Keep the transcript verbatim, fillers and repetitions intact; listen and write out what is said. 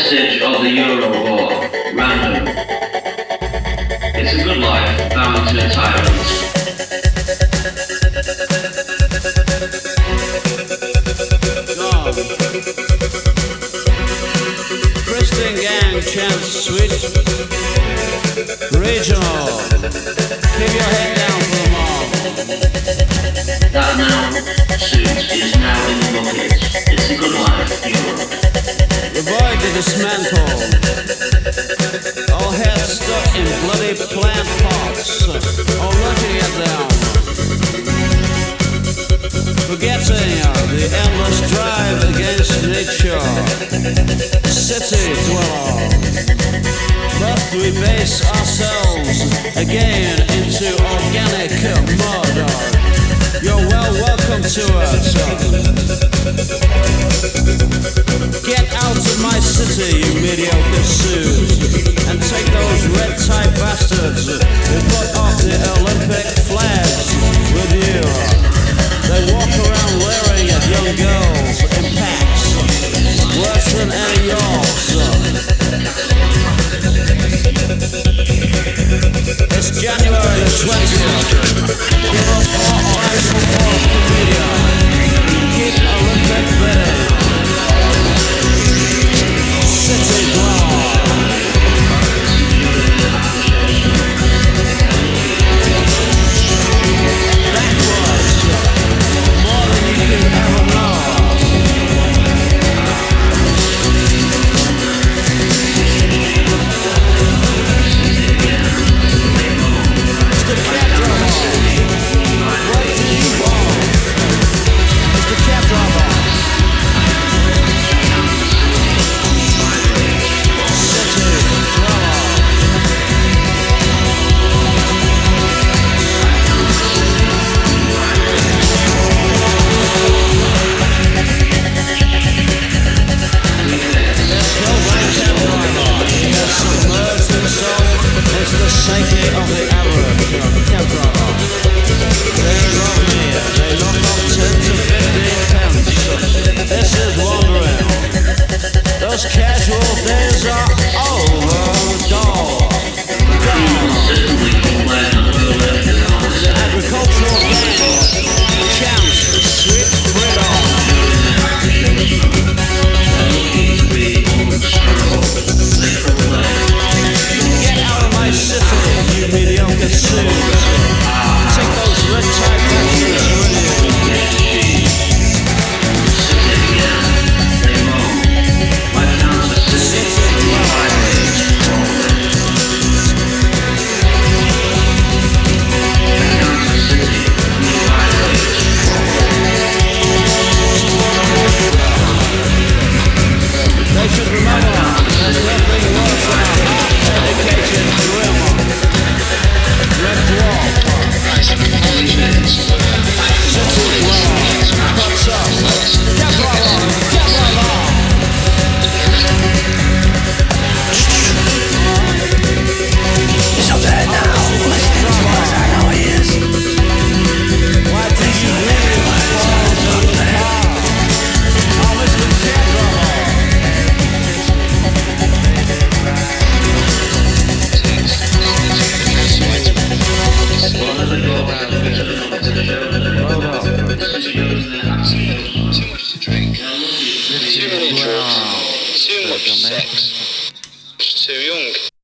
vestige of the Euro war. Random. It's a good life, bound to tyrants. Dog. Christian Gang chants sweet. Regional. Keep your head down for the mob. That now suit is now in the bucket. It's a good life, Europe. Avoid the dismantle. All heads stuck in bloody plant pots. All looking at them. Forgetting the endless drive against nature. City dweller. Must we base ourselves again into organic murder? You're well welcome to it. Get out of my city, you mediocre suit, and take those red-tie bastards who put off the Olympic flags with you. They walk around leering at young girls in packs, worse than any Yorks. It's January the twentieth. Give us all eyes for more comedian. Keep Olympic ready. City dweller. Backwards. More than you can ever know. Mister Cab Driver, what do you want? Mister Cab Driver. City dweller. There's no way cab driver. He has submerged himself into the psyche of the average cab driver. They love me. They knock off ten to fifteen pence. This is wandering. Those casual days are over. Dog. Consistently complain of Berlin is honest. The agricultural gang chants sweet freedom. Looking to be unstruggled. They complain. Get out of my city, you mediocre suit. Take those red tie bastards with you. City again. They moan. My counter city. They should remember there's nothing worse than a half-dedicated grim. Red dwarf. City dweller. What's up? Get right on. Get right on. He's not there now. Listening to us, I know he is. Why did you leave? Fall in the car. Oh, Mister Cab Driver. Well, another goal to the show. This shows that Too much to drink. Too many drugs. Too much sex. Too young.